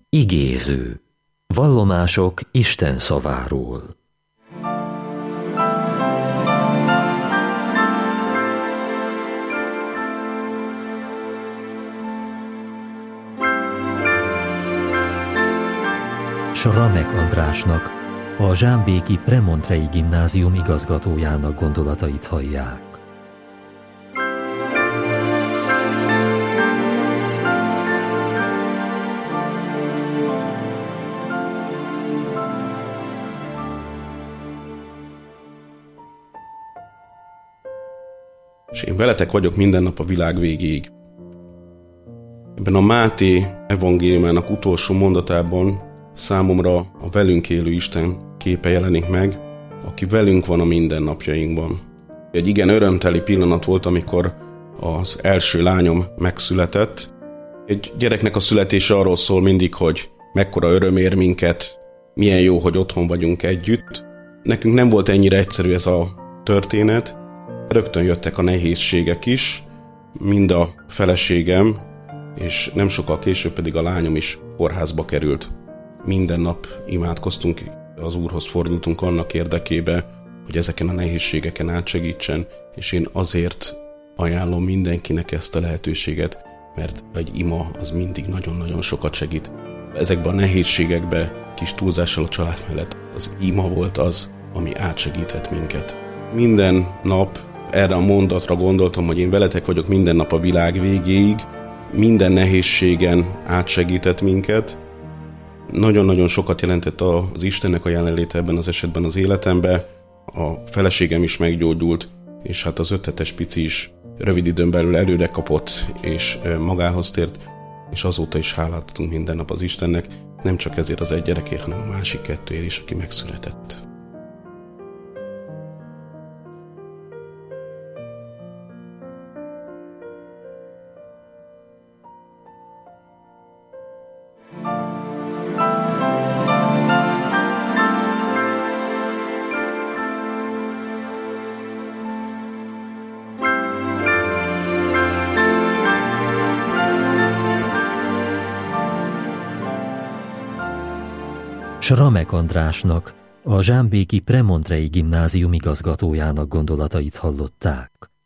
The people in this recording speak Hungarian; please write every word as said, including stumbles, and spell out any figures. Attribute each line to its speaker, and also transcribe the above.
Speaker 1: Igéző. Vallomások Isten szaváról. Sramek Andrásnak, a zsámbéki Premontrei Gimnázium igazgatójának gondolatait hallják.
Speaker 2: És én veletek vagyok minden nap a világ végéig. Ebben a Máté evangéliumának utolsó mondatában számomra a velünk élő Isten képe jelenik meg, aki velünk van a mindennapjainkban. Egy igen örömteli pillanat volt, amikor az első lányom megszületett. Egy gyereknek a születése arról szól mindig, hogy mekkora öröm ér minket, milyen jó, hogy otthon vagyunk együtt. Nekünk nem volt ennyire egyszerű ez a történet. Rögtön jöttek a nehézségek is, mind a feleségem, és nem sokkal később pedig a lányom is kórházba került. Minden nap imádkoztunk, az Úrhoz fordultunk annak érdekébe, hogy ezeken a nehézségeken átsegítsen, és én azért ajánlom mindenkinek ezt a lehetőséget, mert egy ima az mindig nagyon-nagyon sokat segít. Ezekben a nehézségekben kis túlzással a család mellett az ima volt az, ami átsegíthet minket. Minden nap erre a mondatra gondoltam, hogy én veletek vagyok minden nap a világ végéig, minden nehézségen átsegített minket. Nagyon-nagyon sokat jelentett az Istennek a jelenléte ebben az esetben az életemben. A feleségem is meggyógyult, és hát az öt-hetes pici is rövid időn belül előre kapott, és magához tért, és azóta is hálát adunk minden nap az Istennek, nem csak ezért az egy gyerekért, hanem a másik kettőért is, aki megszületett.
Speaker 1: Sramek Andrásnak, a zsámbéki Premontrei Gimnázium igazgatójának gondolatait hallották.